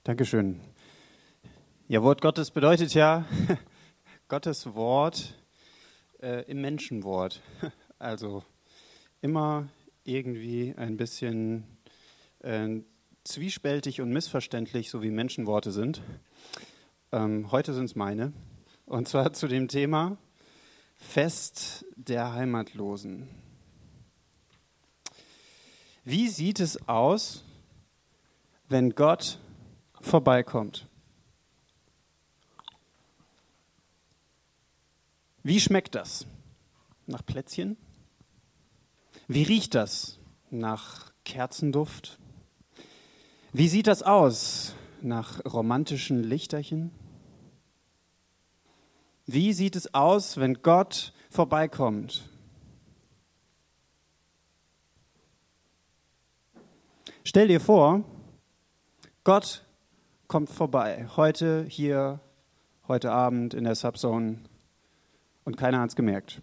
Dankeschön. Ja, Wort Gottes bedeutet ja Gottes Wort im Menschenwort. Also immer irgendwie ein bisschen zwiespältig und missverständlich, so wie Menschenworte sind. Heute sind es meine. Und zwar zu dem Thema Fest der Heimatlosen. Wie sieht es aus, wenn Gott vorbeikommt? Wie schmeckt das? Nach Plätzchen? Wie riecht das? Nach Kerzenduft? Wie sieht das aus? Nach romantischen Lichterchen? Wie sieht es aus, wenn Gott vorbeikommt? Stell dir vor, Gott kommt vorbei, heute hier, heute Abend in der Subzone und keiner hat es gemerkt.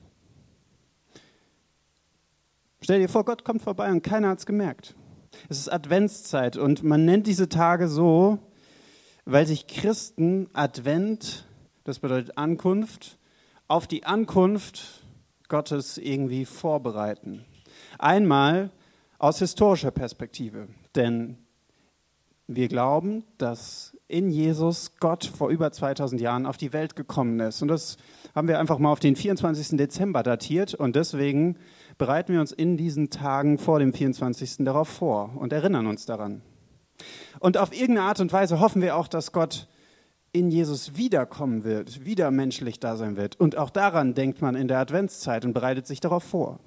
Stell dir vor, Gott kommt vorbei und keiner hat es gemerkt. Es ist Adventszeit und man nennt diese Tage so, weil sich Christen Advent, das bedeutet Ankunft, auf die Ankunft Gottes irgendwie vorbereiten. Einmal aus historischer Perspektive, denn wir glauben, dass in Jesus Gott vor über 2000 Jahren auf die Welt gekommen ist. Und das haben wir einfach mal auf den 24. Dezember datiert und deswegen bereiten wir uns in diesen Tagen vor dem 24. darauf vor und erinnern uns daran. Und auf irgendeine Art und Weise hoffen wir auch, dass Gott in Jesus wiederkommen wird, wieder menschlich da sein wird. Und auch daran denkt man in der Adventszeit und bereitet sich darauf vor.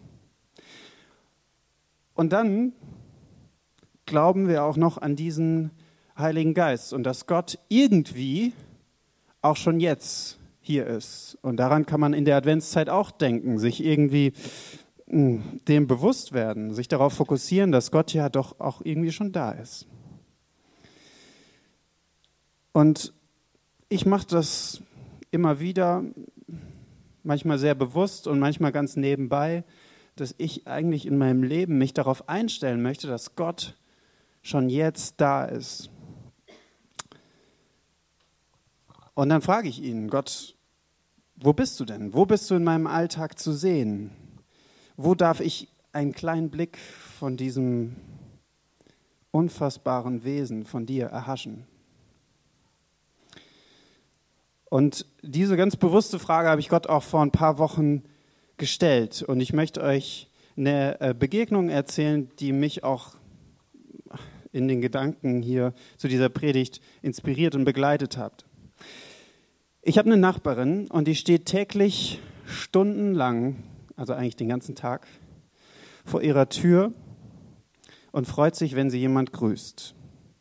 Und dann glauben wir auch noch an diesen Heiligen Geist und dass Gott irgendwie auch schon jetzt hier ist. Und daran kann man in der Adventszeit auch denken, sich irgendwie dem bewusst werden, sich darauf fokussieren, dass Gott ja doch auch irgendwie schon da ist. Und ich mache das immer wieder, manchmal sehr bewusst und manchmal ganz nebenbei, dass ich eigentlich in meinem Leben mich darauf einstellen möchte, dass Gott schon jetzt da ist. Und dann frage ich ihn, Gott, wo bist du denn? Wo bist du in meinem Alltag zu sehen? Wo darf ich einen kleinen Blick von diesem unfassbaren Wesen von dir erhaschen? Und diese ganz bewusste Frage habe ich Gott auch vor ein paar Wochen gestellt. Und ich möchte euch eine Begegnung erzählen, die mich auch in den Gedanken hier zu dieser Predigt inspiriert und begleitet hat. Ich habe eine Nachbarin und die steht täglich stundenlang, also eigentlich den ganzen Tag, vor ihrer Tür und freut sich, wenn sie jemand grüßt.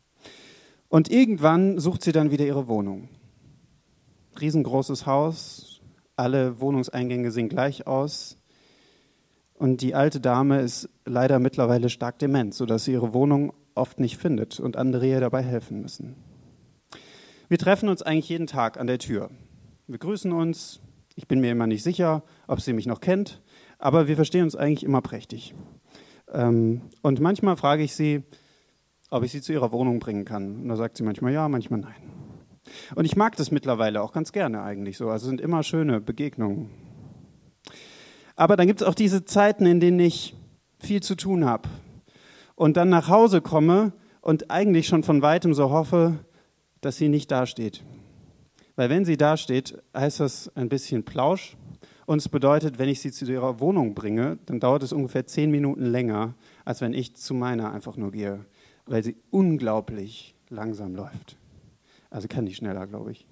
Und irgendwann sucht sie dann wieder ihre Wohnung. Riesengroßes Haus, alle Wohnungseingänge sehen gleich aus und die alte Dame ist leider mittlerweile stark dement, sodass sie ihre Wohnung oft nicht findet und andere ihr dabei helfen müssen. Wir treffen uns eigentlich jeden Tag an der Tür. Wir grüßen uns, ich bin mir immer nicht sicher, ob sie mich noch kennt, aber wir verstehen uns eigentlich immer prächtig. Und manchmal frage ich sie, ob ich sie zu ihrer Wohnung bringen kann. Und da sagt sie manchmal ja, manchmal nein. Und ich mag das mittlerweile auch ganz gerne eigentlich so. Also es sind immer schöne Begegnungen. Aber dann gibt es auch diese Zeiten, in denen ich viel zu tun habe und dann nach Hause komme und eigentlich schon von weitem so hoffe, dass sie nicht dasteht. Weil wenn sie dasteht, heißt das ein bisschen Plausch. Und es bedeutet, wenn ich sie zu ihrer Wohnung bringe, dann dauert es ungefähr 10 Minuten länger, als wenn ich zu meiner einfach nur gehe. Weil sie unglaublich langsam läuft. Also kann die schneller, glaube ich.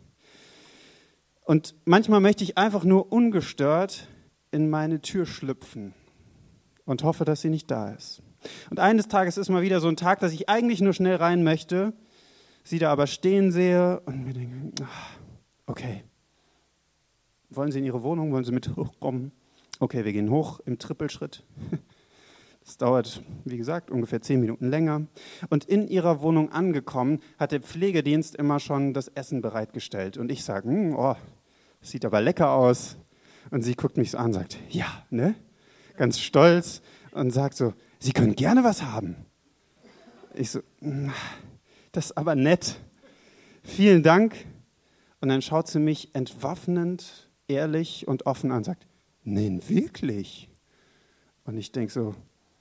Und manchmal möchte ich einfach nur ungestört in meine Tür schlüpfen und hoffe, dass sie nicht da ist. Und eines Tages ist mal wieder so ein Tag, dass ich eigentlich nur schnell rein möchte, sie da aber stehen sehe und mir denke, okay, wollen Sie in Ihre Wohnung, wollen Sie mit hochkommen? Okay, wir gehen hoch im Trippelschritt. Das dauert, wie gesagt, ungefähr 10 Minuten länger. Und in ihrer Wohnung angekommen, hat der Pflegedienst immer schon das Essen bereitgestellt. Und ich sage, das sieht aber lecker aus. Und sie guckt mich so an und sagt, ja, ne? Ganz stolz und sagt so, Sie können gerne was haben. Ich so, das ist aber nett. vielen Dank. Und dann schaut sie mich entwaffnend, ehrlich und offen an und sagt, nein, wirklich? Und ich denke so,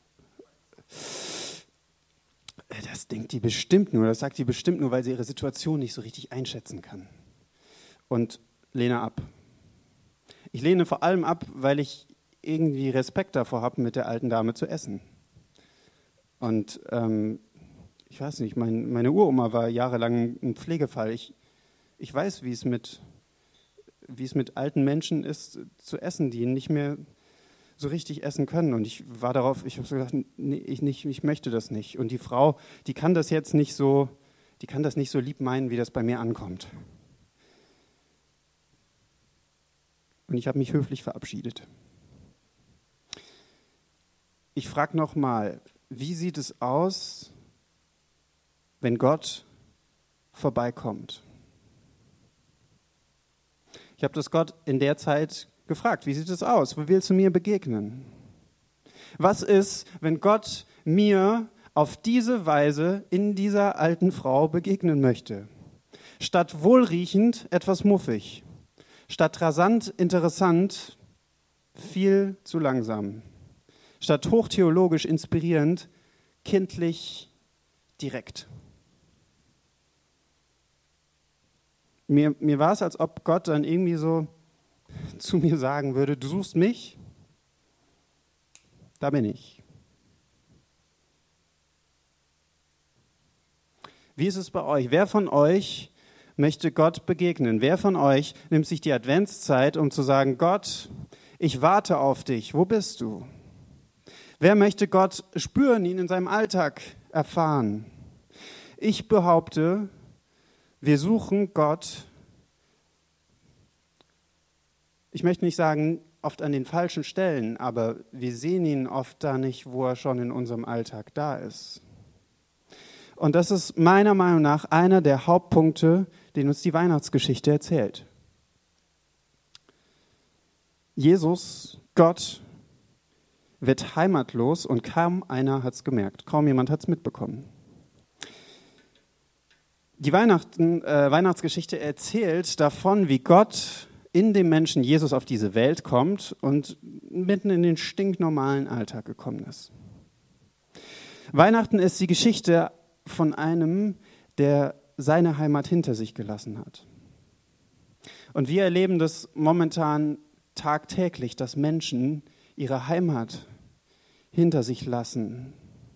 das denkt die bestimmt nur, das sagt die bestimmt nur, weil sie ihre Situation nicht so richtig einschätzen kann. Und lehne ab. Ich lehne vor allem ab, weil ich irgendwie Respekt davor habe, mit der alten Dame zu essen. Und ich weiß nicht, meine Uroma war jahrelang ein Pflegefall. Ich weiß, wie es mit alten Menschen ist, zu essen, die nicht mehr so richtig essen können. Und ich habe so gedacht, nee, ich möchte das nicht. Und die Frau, die kann das nicht so lieb meinen, wie das bei mir ankommt. Und ich habe mich höflich verabschiedet. Ich frage nochmal, wie sieht es aus, wenn Gott vorbeikommt? Ich habe das Gott in der Zeit gefragt, wie sieht es aus? Wie willst du mir begegnen? Was ist, wenn Gott mir auf diese Weise in dieser alten Frau begegnen möchte? Statt wohlriechend etwas muffig. Statt rasant interessant viel zu langsam. Statt hochtheologisch inspirierend kindlich direkt. Mir war es, als ob Gott dann irgendwie so zu mir sagen würde, du suchst mich? Da bin ich. Wie ist es bei euch? Wer von euch möchte Gott begegnen? Wer von euch nimmt sich die Adventszeit, um zu sagen, Gott, ich warte auf dich, wo bist du? Wer möchte Gott spüren, ihn in seinem Alltag erfahren? Ich behaupte, wir suchen Gott, ich möchte nicht sagen, oft an den falschen Stellen, aber wir sehen ihn oft da nicht, wo er schon in unserem Alltag da ist. Und das ist meiner Meinung nach einer der Hauptpunkte, den uns die Weihnachtsgeschichte erzählt. Jesus, Gott, wird heimatlos und kaum einer hat es gemerkt. Kaum jemand hat es mitbekommen. Die Weihnachtsgeschichte erzählt davon, wie Gott in dem Menschen Jesus auf diese Welt kommt und mitten in den stinknormalen Alltag gekommen ist. Weihnachten ist die Geschichte von einem, der seine Heimat hinter sich gelassen hat. Und wir erleben das momentan tagtäglich, dass Menschen ihre Heimat hinter sich lassen.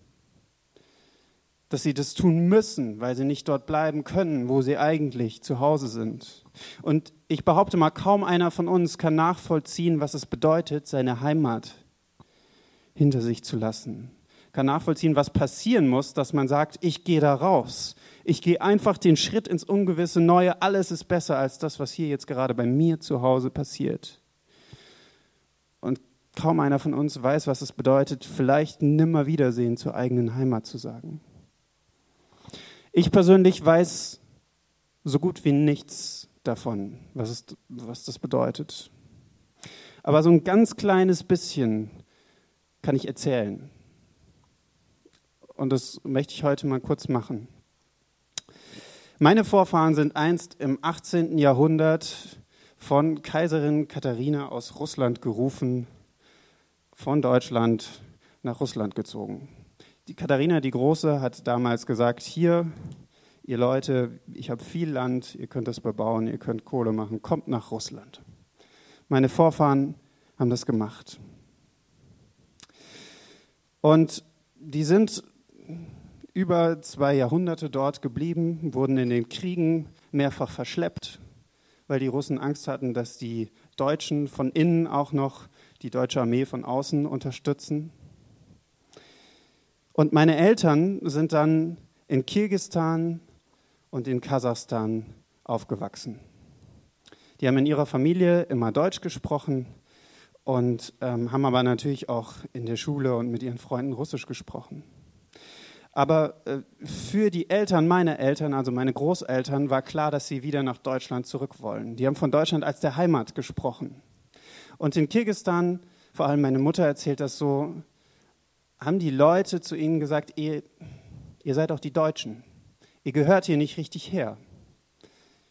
Dass sie das tun müssen, weil sie nicht dort bleiben können, wo sie eigentlich zu Hause sind. Und ich behaupte mal, kaum einer von uns kann nachvollziehen, was es bedeutet, seine Heimat hinter sich zu lassen. Kann nachvollziehen, was passieren muss, dass man sagt, ich gehe da raus. Ich gehe einfach den Schritt ins ungewisse Neue. Alles ist besser als das, was hier jetzt gerade bei mir zu Hause passiert. Und kaum einer von uns weiß, was es bedeutet, vielleicht nimmer Wiedersehen zur eigenen Heimat zu sagen. Ich persönlich weiß so gut wie nichts davon, was das bedeutet. Aber so ein ganz kleines bisschen kann ich erzählen. Und das möchte ich heute mal kurz machen. Meine Vorfahren sind einst im 18. Jahrhundert von Kaiserin Katharina aus Russland gerufen, von Deutschland nach Russland gezogen. Die Katharina die Große hat damals gesagt, hier, ihr Leute, ich habe viel Land, ihr könnt das bebauen, ihr könnt Kohle machen, kommt nach Russland. Meine Vorfahren haben das gemacht. Und die sind über 2 Jahrhunderte dort geblieben, wurden in den Kriegen mehrfach verschleppt, weil die Russen Angst hatten, dass die Deutschen von innen auch noch die deutsche Armee von außen unterstützen. Und meine Eltern sind dann in Kirgisistan und in Kasachstan aufgewachsen. Die haben in ihrer Familie immer Deutsch gesprochen und haben aber natürlich auch in der Schule und mit ihren Freunden Russisch gesprochen. Aber für die Eltern, meine Eltern, also meine Großeltern, war klar, dass sie wieder nach Deutschland zurück wollen. Die haben von Deutschland als der Heimat gesprochen. Und in Kirgisistan, vor allem meine Mutter erzählt das so, haben die Leute zu ihnen gesagt, ihr seid auch die Deutschen. Ihr gehört hier nicht richtig her.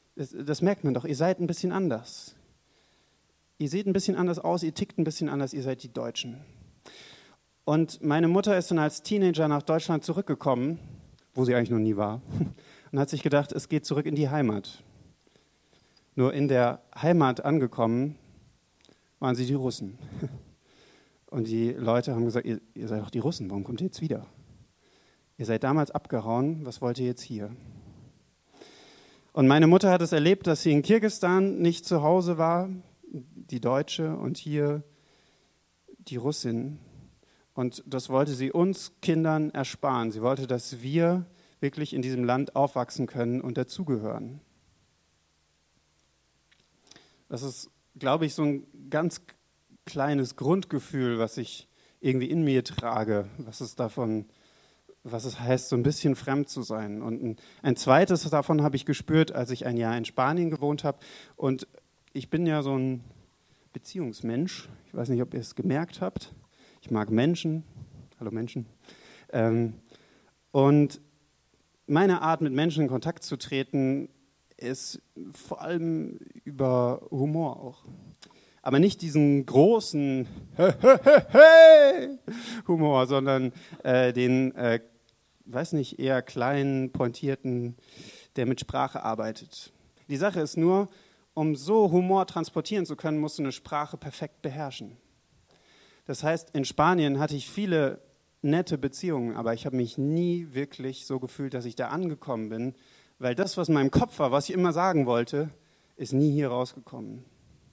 Das merkt man doch, ihr seid ein bisschen anders. Ihr seht ein bisschen anders aus, ihr tickt ein bisschen anders, ihr seid die Deutschen. Und meine Mutter ist dann als Teenager nach Deutschland zurückgekommen, wo sie eigentlich noch nie war, und hat sich gedacht, es geht zurück in die Heimat. Nur in der Heimat angekommen, waren sie die Russen. Und die Leute haben gesagt, ihr seid doch die Russen, warum kommt ihr jetzt wieder? Ihr seid damals abgehauen, was wollt ihr jetzt hier? Und meine Mutter hat es erlebt, dass sie in Kirgisistan nicht zu Hause war, die Deutsche, und hier die Russin. Und das wollte sie uns Kindern ersparen. Sie wollte, dass wir wirklich in diesem Land aufwachsen können und dazugehören. Das ist, glaube ich, so ein ganz kleines Grundgefühl, was ich irgendwie in mir trage, was es heißt, so ein bisschen fremd zu sein. Und ein zweites davon habe ich gespürt, als ich ein Jahr in Spanien gewohnt habe. Und ich bin ja so ein Beziehungsmensch. Ich weiß nicht, ob ihr es gemerkt habt. Ich mag Menschen. Hallo Menschen. Und meine Art, mit Menschen in Kontakt zu treten, ist vor allem über Humor auch. Aber nicht diesen großen Humor, sondern den, weiß nicht, eher kleinen, pointierten, der mit Sprache arbeitet. Die Sache ist nur, um so Humor transportieren zu können, musst du eine Sprache perfekt beherrschen. Das heißt, in Spanien hatte ich viele nette Beziehungen, aber ich habe mich nie wirklich so gefühlt, dass ich da angekommen bin, weil das, was in meinem Kopf war, was ich immer sagen wollte, ist nie hier rausgekommen.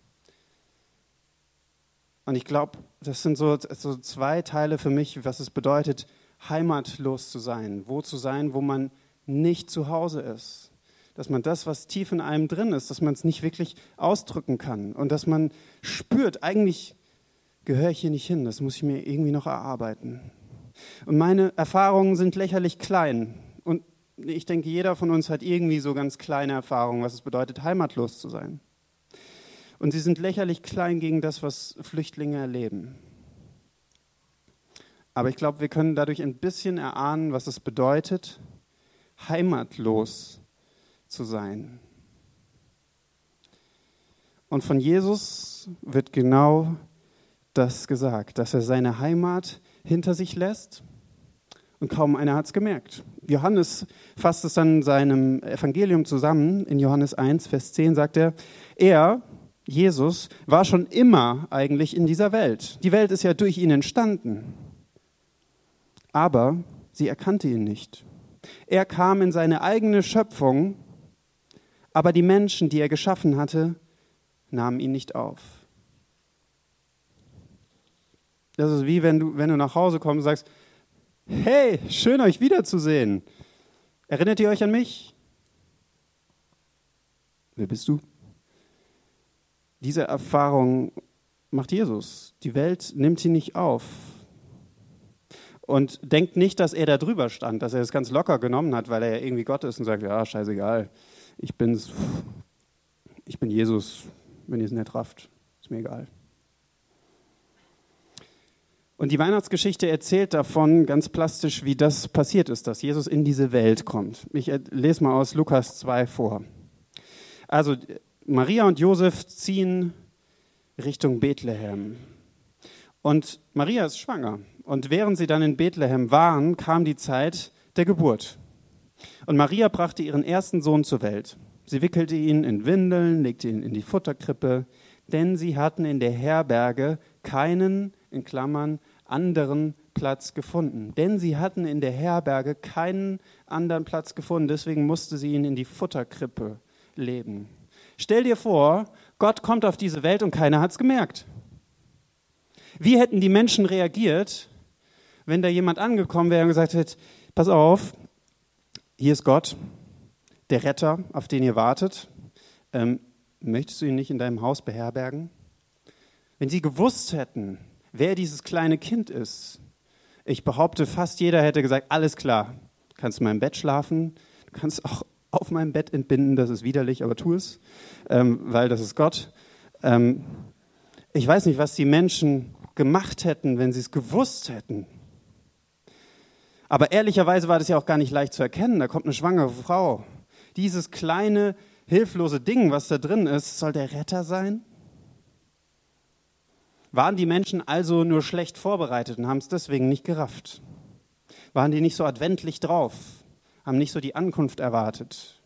Und ich glaube, das sind so zwei Teile für mich, was es bedeutet, heimatlos zu sein. Wo zu sein, wo man nicht zu Hause ist. Dass man das, was tief in einem drin ist, dass man es nicht wirklich ausdrücken kann. Und dass man spürt, eigentlich gehöre ich hier nicht hin, das muss ich mir irgendwie noch erarbeiten. Und meine Erfahrungen sind lächerlich klein. Und ich denke, jeder von uns hat irgendwie so ganz kleine Erfahrungen, was es bedeutet, heimatlos zu sein. Und sie sind lächerlich klein gegen das, was Flüchtlinge erleben. Aber ich glaube, wir können dadurch ein bisschen erahnen, was es bedeutet, heimatlos zu sein. Und von Jesus wird genau das gesagt, dass er seine Heimat hinter sich lässt und kaum einer hat es gemerkt. Johannes fasst es dann in seinem Evangelium zusammen. In Johannes 1, Vers 10 sagt er, Jesus, war schon immer eigentlich in dieser Welt. Die Welt ist ja durch ihn entstanden. Aber sie erkannte ihn nicht. Er kam in seine eigene Schöpfung, aber die Menschen, die er geschaffen hatte, nahmen ihn nicht auf. Das ist wie wenn du nach Hause kommst und sagst, hey, schön euch wiederzusehen. Erinnert ihr euch an mich? Wer bist du? Diese Erfahrung macht Jesus. Die Welt nimmt ihn nicht auf. Und denkt nicht, dass er da drüber stand, dass er es ganz locker genommen hat, weil er ja irgendwie Gott ist und sagt, ja, scheißegal, ich bin Jesus, wenn ihr es nicht rafft, ist mir egal. Und die Weihnachtsgeschichte erzählt davon ganz plastisch, wie das passiert ist, dass Jesus in diese Welt kommt. Ich lese mal aus Lukas 2 vor. Also Maria und Josef ziehen Richtung Bethlehem. Und Maria ist schwanger. Und während sie dann in Bethlehem waren, kam die Zeit der Geburt. Und Maria brachte ihren ersten Sohn zur Welt. Sie wickelte ihn in Windeln, legte ihn in die Futterkrippe, denn sie hatten in der Herberge keinen, in Klammern, anderen Platz gefunden. Denn sie hatten in der Herberge keinen anderen Platz gefunden, deswegen musste sie ihn in die Futterkrippe legen. Stell dir vor, Gott kommt auf diese Welt und keiner hat es gemerkt. Wie hätten die Menschen reagiert, wenn da jemand angekommen wäre und gesagt hätte, pass auf, hier ist Gott, der Retter, auf den ihr wartet. Möchtest du ihn nicht in deinem Haus beherbergen? Wenn sie gewusst hätten, wer dieses kleine Kind ist, ich behaupte, fast jeder hätte gesagt, alles klar, du kannst in meinem Bett schlafen, du kannst auch auf meinem Bett entbinden, das ist widerlich, aber tu es, weil das ist Gott. Ich weiß nicht, was die Menschen gemacht hätten, wenn sie es gewusst hätten. Aber ehrlicherweise war das ja auch gar nicht leicht zu erkennen. Da kommt eine schwangere Frau. Dieses kleine hilflose Ding, was da drin ist, soll der Retter sein? Waren die Menschen also nur schlecht vorbereitet und haben es deswegen nicht gerafft? Waren die nicht so adventlich drauf? Haben nicht so die Ankunft erwartet?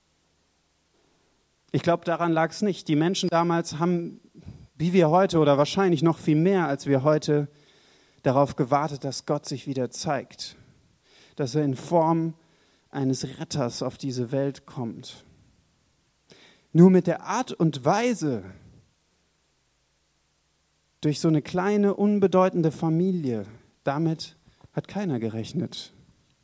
Ich glaube, daran lag es nicht. Die Menschen damals haben, wie wir heute oder wahrscheinlich noch viel mehr als wir heute, darauf gewartet, dass Gott sich wieder zeigt. Dass er in Form eines Retters auf diese Welt kommt. Nur mit der Art und Weise, durch so eine kleine, unbedeutende Familie, damit hat keiner gerechnet.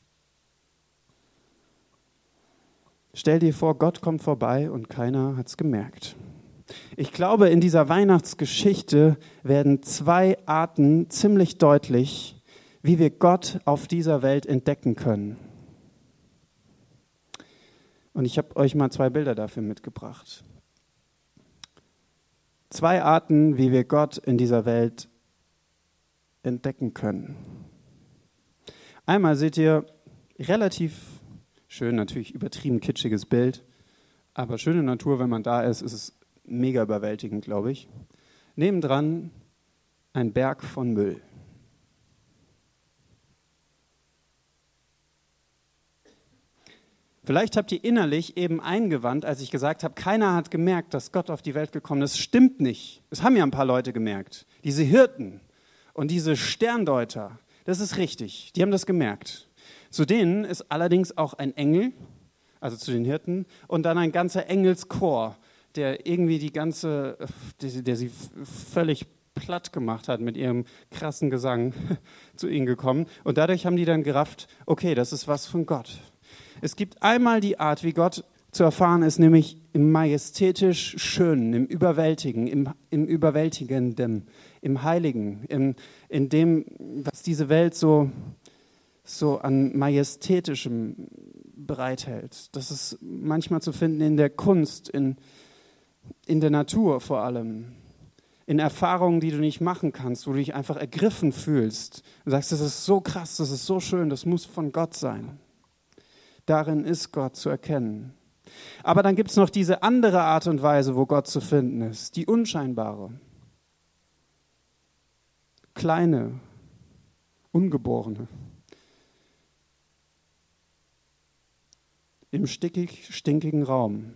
Stell dir vor, Gott kommt vorbei und keiner hat es gemerkt. Ich glaube, in dieser Weihnachtsgeschichte werden zwei Arten ziemlich deutlich, wie wir Gott auf dieser Welt entdecken können. Und ich habe euch mal 2 Bilder dafür mitgebracht. 2 Arten, wie wir Gott in dieser Welt entdecken können. Einmal seht ihr relativ schön, natürlich übertrieben kitschiges Bild, aber schöne Natur, wenn man da ist, ist es mega überwältigend, glaube ich. Nebendran ein Berg von Müll. Vielleicht habt ihr innerlich eben eingewandt, als ich gesagt habe, keiner hat gemerkt, dass Gott auf die Welt gekommen ist. Das stimmt nicht. Es haben ja ein paar Leute gemerkt. Diese Hirten und diese Sterndeuter, das ist richtig. Die haben das gemerkt. Zu denen ist allerdings auch ein Engel, also zu den Hirten, und dann ein ganzer Engelschor, der irgendwie der sie völlig platt gemacht hat mit ihrem krassen Gesang zu ihnen gekommen. Und dadurch haben die dann gerafft, okay, das ist was von Gott. Es gibt einmal die Art, wie Gott zu erfahren ist, nämlich im majestätisch Schönen, im Überwältigen, im Überwältigenden, im Heiligen, in dem, was diese Welt so an Majestätischem bereithält. Das ist manchmal zu finden in der Kunst, in der Natur vor allem, in Erfahrungen, die du nicht machen kannst, wo du dich einfach ergriffen fühlst und sagst, das ist so krass, das ist so schön, das muss von Gott sein. Darin ist Gott zu erkennen. Aber dann gibt es noch diese andere Art und Weise, wo Gott zu finden ist, die unscheinbare, kleine, ungeborene, im stinkigen Raum.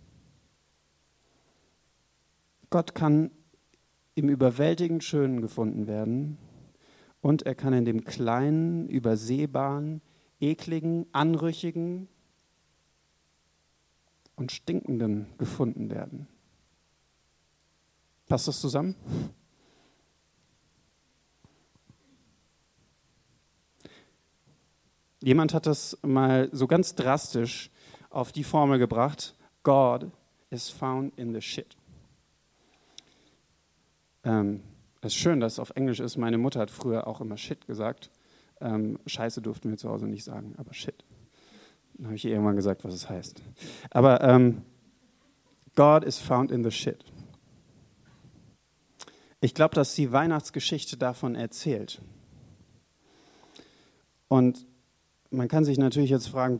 Gott kann im überwältigend Schönen gefunden werden und er kann in dem kleinen, übersehbaren, ekligen, anrüchigen und stinkenden gefunden werden. Passt das zusammen? Jemand hat das mal so ganz drastisch auf die Formel gebracht: God is found in the shit. Es ist schön, dass es auf Englisch ist. Meine Mutter hat früher auch immer Shit gesagt. Scheiße durften wir zu Hause nicht sagen, aber Shit. Dann habe ich ihr irgendwann gesagt, was es heißt. Aber God is found in the shit. Ich glaube, dass die Weihnachtsgeschichte davon erzählt. Und man kann sich natürlich jetzt fragen,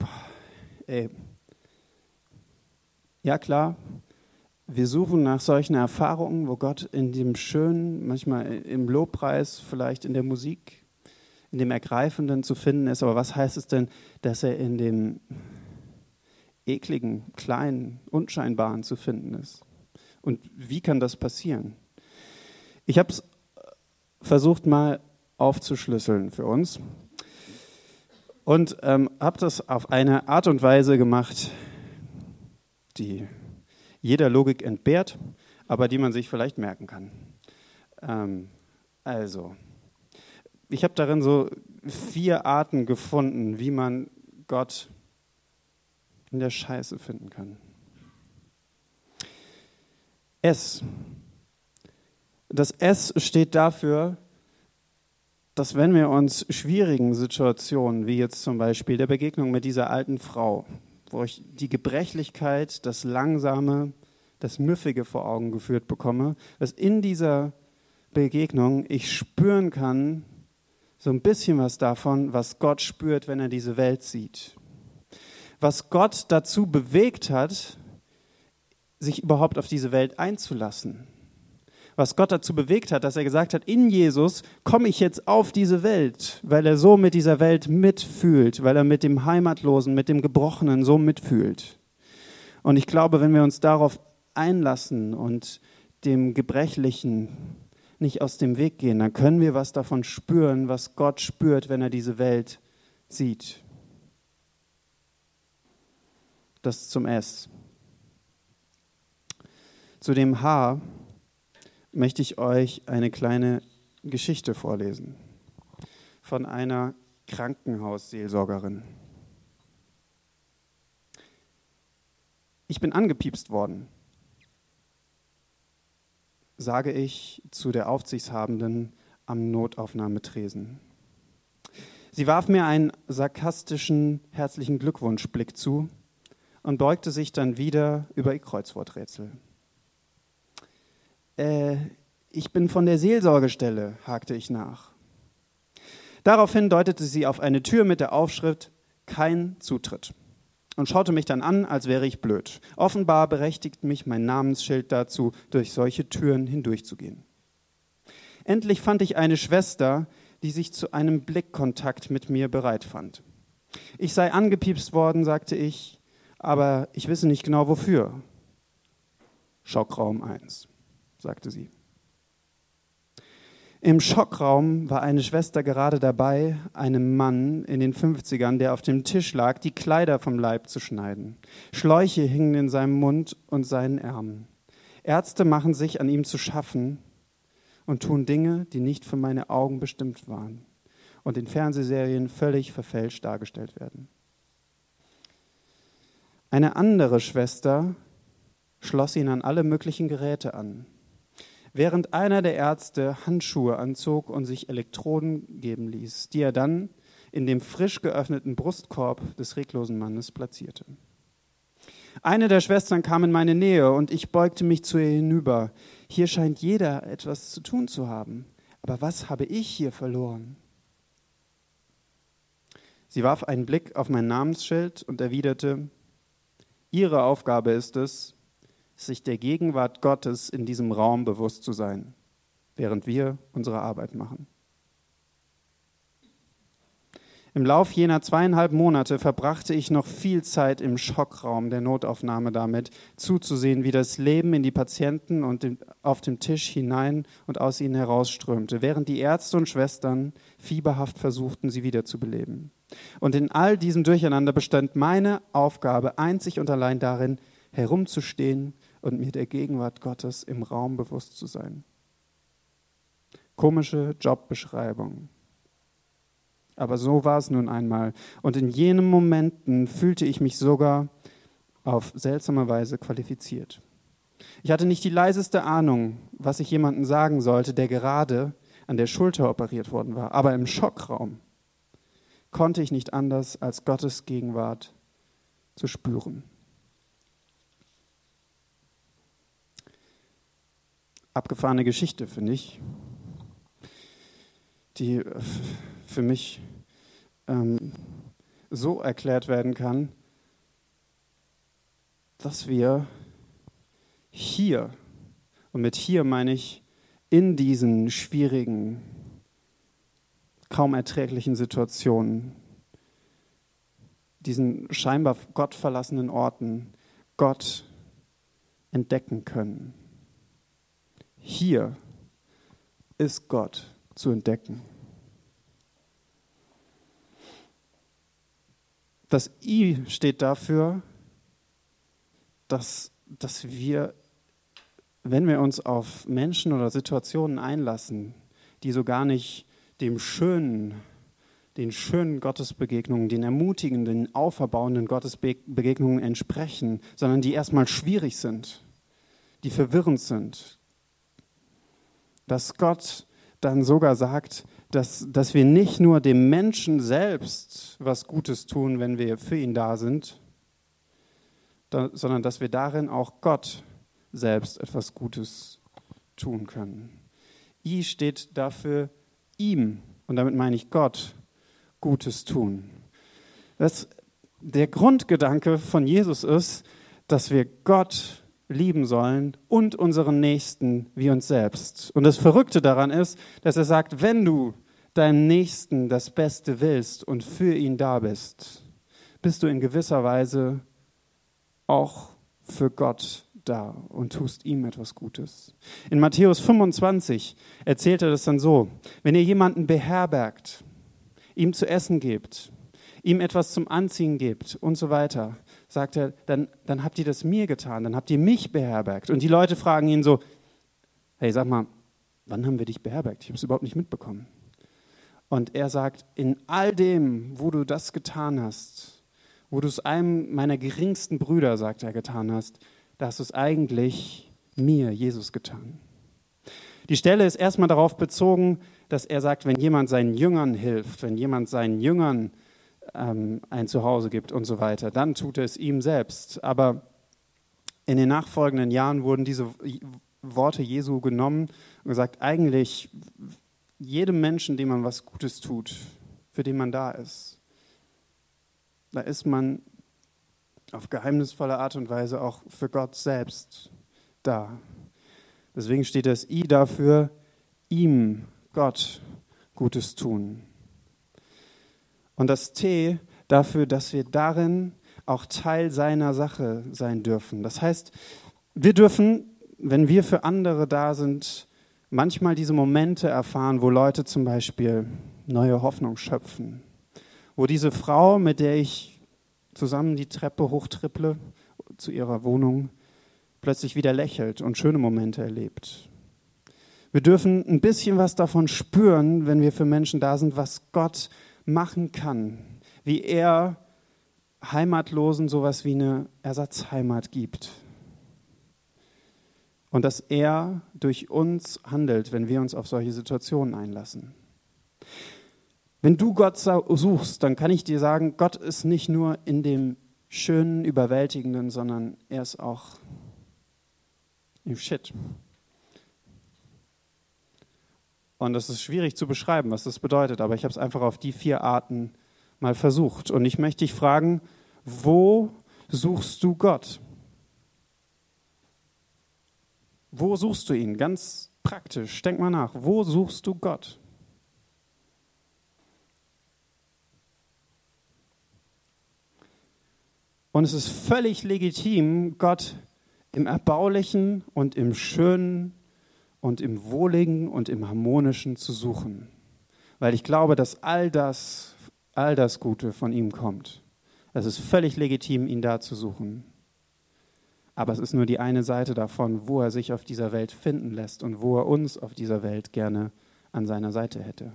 ja klar, wir suchen nach solchen Erfahrungen, wo Gott in dem Schönen, manchmal im Lobpreis, vielleicht in der Musik, in dem Ergreifenden zu finden ist. Aber was heißt es denn, dass er in dem ekligen, kleinen, unscheinbaren zu finden ist? Und wie kann das passieren? Ich habe es versucht mal aufzuschlüsseln für uns und habe das auf eine Art und Weise gemacht, die jeder Logik entbehrt, aber die man sich vielleicht merken kann. Ich habe darin so 4 Arten gefunden, wie man Gott in der Scheiße finden kann. Das S steht dafür, dass wenn wir uns schwierigen Situationen, wie jetzt zum Beispiel der Begegnung mit dieser alten Frau, wo ich die Gebrechlichkeit, das Langsame, das Müffige vor Augen geführt bekomme, dass in dieser Begegnung ich spüren kann, so ein bisschen was davon, was Gott spürt, wenn er diese Welt sieht. Was Gott dazu bewegt hat, sich überhaupt auf diese Welt einzulassen. Was Gott dazu bewegt hat, dass er gesagt hat, in Jesus komme ich jetzt auf diese Welt, weil er so mit dieser Welt mitfühlt, weil er mit dem Heimatlosen, mit dem Gebrochenen so mitfühlt. Und ich glaube, wenn wir uns darauf einlassen und dem Gebrechlichen nicht aus dem Weg gehen, dann können wir was davon spüren, was Gott spürt, wenn er diese Welt sieht. Das zum S. Zu dem H möchte ich euch eine kleine Geschichte vorlesen von einer Krankenhausseelsorgerin. Ich bin angepiepst worden, sage ich zu der Aufsichtshabenden am Notaufnahmetresen. Sie warf mir einen sarkastischen, herzlichen Glückwunschblick zu und beugte sich dann wieder über ihr Kreuzworträtsel. Ich bin von der Seelsorgestelle, hakte ich nach. Daraufhin deutete sie auf eine Tür mit der Aufschrift »Kein Zutritt« und schaute mich dann an, als wäre ich blöd. Offenbar berechtigt mich mein Namensschild dazu, durch solche Türen hindurchzugehen. Endlich fand ich eine Schwester, die sich zu einem Blickkontakt mit mir bereit fand. Ich sei angepiepst worden, sagte ich, aber ich wisse nicht genau wofür. Schockraum 1, sagte sie. Im Schockraum war eine Schwester gerade dabei, einem Mann in den 50ern, der auf dem Tisch lag, die Kleider vom Leib zu schneiden. Schläuche hingen in seinem Mund und seinen Ärmeln. Ärzte machen sich an ihm zu schaffen und tun Dinge, die nicht für meine Augen bestimmt waren und in Fernsehserien völlig verfälscht dargestellt werden. Eine andere Schwester schloss ihn an alle möglichen Geräte an. Während einer der Ärzte Handschuhe anzog und sich Elektroden geben ließ, die er dann in dem frisch geöffneten Brustkorb des reglosen Mannes platzierte. Eine der Schwestern kam in meine Nähe und ich beugte mich zu ihr hinüber. Hier scheint jeder etwas zu tun zu haben. Aber was habe ich hier verloren? Sie warf einen Blick auf mein Namensschild und erwiderte, Ihre Aufgabe ist es, sich der Gegenwart Gottes in diesem Raum bewusst zu sein, während wir unsere Arbeit machen. Im Lauf jener 2,5 Monate verbrachte ich noch viel Zeit im Schockraum der Notaufnahme damit, zuzusehen, wie das Leben in die Patienten und auf dem Tisch hinein und aus ihnen herausströmte, während die Ärzte und Schwestern fieberhaft versuchten, sie wiederzubeleben. Und in all diesem Durcheinander bestand meine Aufgabe einzig und allein darin, herumzustehen und mir der Gegenwart Gottes im Raum bewusst zu sein. Komische Jobbeschreibung. Aber so war es nun einmal. Und in jenen Momenten fühlte ich mich sogar auf seltsame Weise qualifiziert. Ich hatte nicht die leiseste Ahnung, was ich jemandem sagen sollte, der gerade an der Schulter operiert worden war. Aber im Schockraum konnte ich nicht anders, als Gottes Gegenwart zu spüren. Abgefahrene Geschichte, finde ich, die für mich so erklärt werden kann, dass wir hier, und mit hier meine ich in diesen schwierigen, kaum erträglichen Situationen, diesen scheinbar gottverlassenen Orten, Gott entdecken können. Hier ist Gott zu entdecken. Das I steht dafür, dass wir, wenn wir uns auf Menschen oder Situationen einlassen, die so gar nicht den schönen Gottesbegegnungen, den ermutigenden, auferbauenden Gottesbegegnungen entsprechen, sondern die erstmal schwierig sind, die verwirrend sind, dass Gott dann sogar sagt, dass wir nicht nur dem Menschen selbst was Gutes tun, wenn wir für ihn da sind, sondern dass wir darin auch Gott selbst etwas Gutes tun können. I steht dafür ihm, und damit meine ich Gott, Gutes tun. Der Grundgedanke von Jesus ist, dass wir Gott lieben sollen und unseren Nächsten wie uns selbst. Und das Verrückte daran ist, dass er sagt, wenn du deinem Nächsten das Beste willst und für ihn da bist, bist du in gewisser Weise auch für Gott da und tust ihm etwas Gutes. In Matthäus 25 erzählt er das dann so: Wenn ihr jemanden beherbergt, ihm zu essen gebt, ihm etwas zum Anziehen gebt und so weiter, sagt er, dann habt ihr das mir getan, dann habt ihr mich beherbergt. Und die Leute fragen ihn so: Hey, sag mal, wann haben wir dich beherbergt? Ich habe es überhaupt nicht mitbekommen. Und er sagt, in all dem, wo du das getan hast, wo du es einem meiner geringsten Brüder, sagt er, getan hast, da hast du es eigentlich mir, Jesus, getan. Die Stelle ist erstmal darauf bezogen, dass er sagt, wenn jemand seinen Jüngern hilft, wenn jemand seinen Jüngern ein Zuhause gibt und so weiter, dann tut er es ihm selbst. Aber in den nachfolgenden Jahren wurden diese Worte Jesu genommen und gesagt, eigentlich jedem Menschen, dem man was Gutes tut, für den man da ist man auf geheimnisvolle Art und Weise auch für Gott selbst da. Deswegen steht das I dafür, ihm, Gott, Gutes tun. Und das T dafür, dass wir darin auch Teil seiner Sache sein dürfen. Das heißt, wir dürfen, wenn wir für andere da sind, manchmal diese Momente erfahren, wo Leute zum Beispiel neue Hoffnung schöpfen. Wo diese Frau, mit der ich zusammen die Treppe hochtripple zu ihrer Wohnung, plötzlich wieder lächelt und schöne Momente erlebt. Wir dürfen ein bisschen was davon spüren, wenn wir für Menschen da sind, was Gott machen kann, wie er Heimatlosen sowas wie eine Ersatzheimat gibt. Und dass er durch uns handelt, wenn wir uns auf solche Situationen einlassen. Wenn du Gott suchst, dann kann ich dir sagen, Gott ist nicht nur in dem Schönen, Überwältigenden, sondern er ist auch im Shit. Und das ist schwierig zu beschreiben, was das bedeutet, aber ich habe es einfach auf die 4 Arten mal versucht. Und ich möchte dich fragen, wo suchst du Gott? Wo suchst du ihn? Ganz praktisch, denk mal nach. Wo suchst du Gott? Und es ist völlig legitim, Gott im Erbaulichen und im Schönen und im Wohligen und im Harmonischen zu suchen. Weil ich glaube, dass all das Gute von ihm kommt. Es ist völlig legitim, ihn da zu suchen. Aber es ist nur die eine Seite davon, wo er sich auf dieser Welt finden lässt und wo er uns auf dieser Welt gerne an seiner Seite hätte.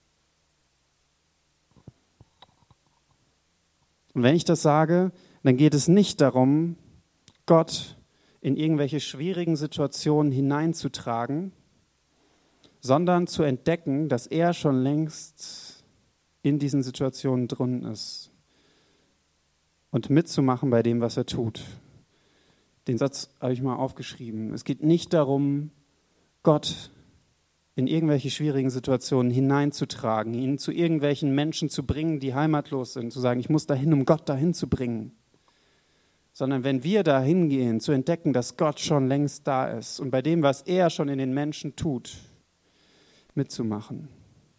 Und wenn ich das sage, dann geht es nicht darum, Gott in irgendwelche schwierigen Situationen hineinzutragen, sondern zu entdecken, dass er schon längst in diesen Situationen drin ist und mitzumachen bei dem, was er tut. Den Satz habe ich mal aufgeschrieben. Es geht nicht darum, Gott in irgendwelche schwierigen Situationen hineinzutragen, ihn zu irgendwelchen Menschen zu bringen, die heimatlos sind, zu sagen, ich muss dahin, um Gott dahin zu bringen. Sondern wenn wir dahin gehen, zu entdecken, dass Gott schon längst da ist und bei dem, was er schon in den Menschen tut, mitzumachen.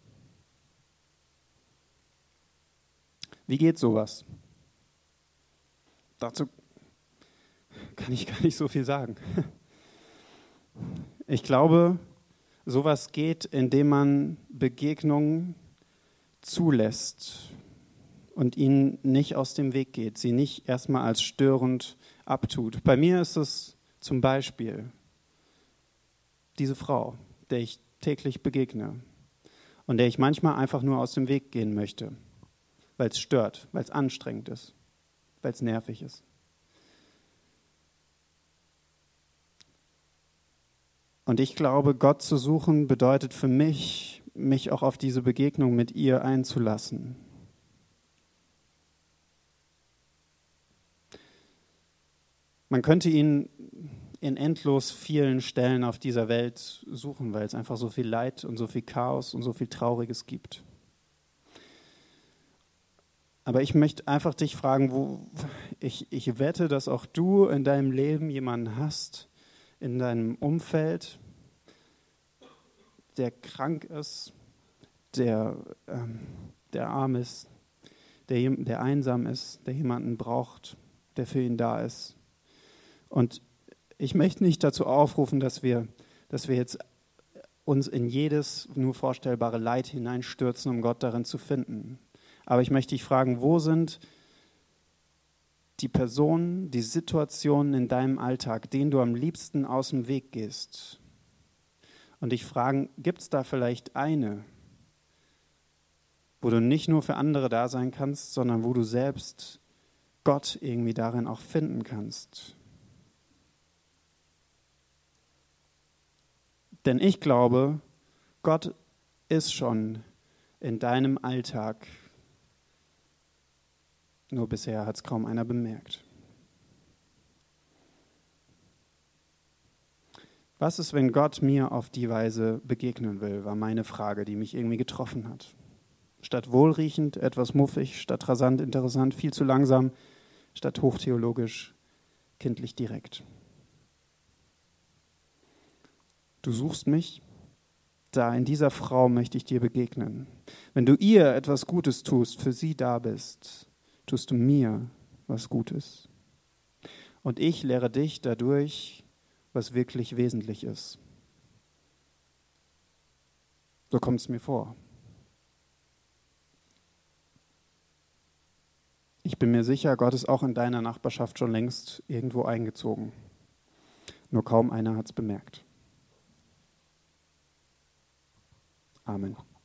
Wie geht sowas? Dazu kann ich gar nicht so viel sagen. Ich glaube, sowas geht, indem man Begegnungen zulässt und ihnen nicht aus dem Weg geht, sie nicht erstmal als störend abtut. Bei mir ist es zum Beispiel diese Frau, der ich täglich begegne und der ich manchmal einfach nur aus dem Weg gehen möchte, weil es stört, weil es anstrengend ist, weil es nervig ist. Und ich glaube, Gott zu suchen bedeutet für mich, mich auch auf diese Begegnung mit ihr einzulassen. Man könnte ihn in endlos vielen Stellen auf dieser Welt suchen, weil es einfach so viel Leid und so viel Chaos und so viel Trauriges gibt. Aber ich möchte einfach dich fragen, ich wette, dass auch du in deinem Leben jemanden hast, in deinem Umfeld, der krank ist, der arm ist, der einsam ist, der jemanden braucht, der für ihn da ist. Und ich möchte nicht dazu aufrufen, dass wir jetzt uns in jedes nur vorstellbare Leid hineinstürzen, um Gott darin zu finden. Aber ich möchte dich fragen, wo sind die Personen, die Situationen in deinem Alltag, denen du am liebsten aus dem Weg gehst? Und dich fragen, gibt es da vielleicht eine, wo du nicht nur für andere da sein kannst, sondern wo du selbst Gott irgendwie darin auch finden kannst? Denn ich glaube, Gott ist schon in deinem Alltag, nur bisher hat es kaum einer bemerkt. Was ist, wenn Gott mir auf die Weise begegnen will, war meine Frage, die mich irgendwie getroffen hat. Statt wohlriechend, etwas muffig, statt rasant, interessant, viel zu langsam, statt hochtheologisch, kindlich direkt. Du suchst mich, da in dieser Frau möchte ich dir begegnen. Wenn du ihr etwas Gutes tust, für sie da bist, tust du mir was Gutes. Und ich lehre dich dadurch, was wirklich wesentlich ist. So kommt es mir vor. Ich bin mir sicher, Gott ist auch in deiner Nachbarschaft schon längst irgendwo eingezogen. Nur kaum einer hat es bemerkt. Amen.